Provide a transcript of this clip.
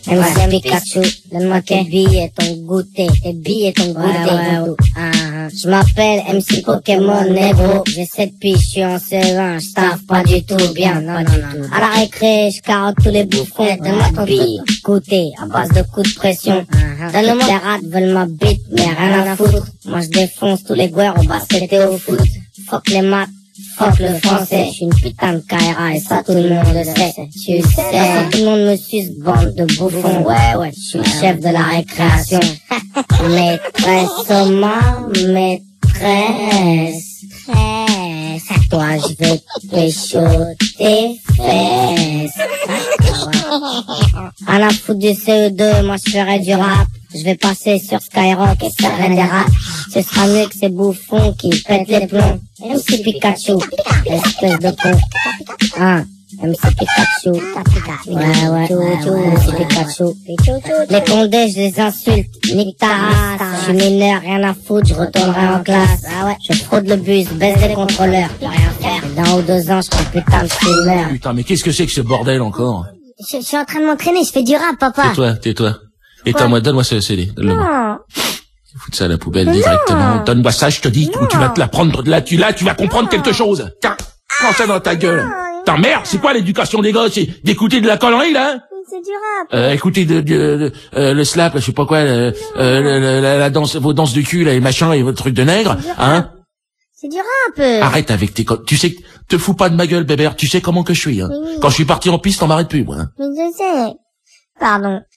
MC Pikachu, donne-moi tes billes et ton goûter, Je m'appelle MC Pokémon Negro, j'ai 7 piges, je suis en C20, je taffe pas du tout bien, non. À la récré, je carotte tous les bouffons, donne-moi ton billes, goûter, à base de coups de pression. Donne-moi les rats veulent ma bite, mais rien à foutre. Moi je défonce tous les guerres au basket et au foot. Fuck les maths. Fuck le français, je suis une putain de Kaira et ça tout le monde le sait. Tu sais, tout le monde me suce, bande de bouffons. Ouais, je suis le chef de la récréation. Maîtresse Oma, maîtresse. Toi je vais pécho tes fesses. À la foutre du CE2, moi je ferai du rap. Je vais passer sur Skyrock et faire des rap. Ce sera mieux que ces bouffons qui pètent les plombs. MC Pikachu, espèce de con. MC Pikachu. MC Pikachu. Les condés, je les insulte. Nique ta race. Je suis mineur, rien à foutre, je retournerai en classe. Je fraude le bus, baisse les contrôleurs. Y'a rien à faire. Dans 2 ans, je suis putain de streamer. Putain, mais qu'est-ce que c'est que ce bordel encore? Je suis en train de m'entraîner, je fais du rap, papa. Tais-toi. Et donne-moi ce CD. Non. Foutre ça à la poubelle directement. Donne-moi ça, je te dis, ou tu vas te la prendre de là, tu vas comprendre quelque chose. Tiens, prends ça dans ta gueule. Putain, merde, c'est quoi l'éducation des gosses? C'est d'écouter de la connerie, là? C'est du rap. Écoutez le slap, je sais pas quoi, la danse, vos danses de cul, là, et machin, et votre truc de nègre, hein? C'est du rap. Arrête avec tes tu sais, te fous pas de ma gueule, bébert, tu sais comment que je suis, hein. Oui. Quand je suis parti en piste, on m'arrête plus, moi. Mais je sais. Pardon.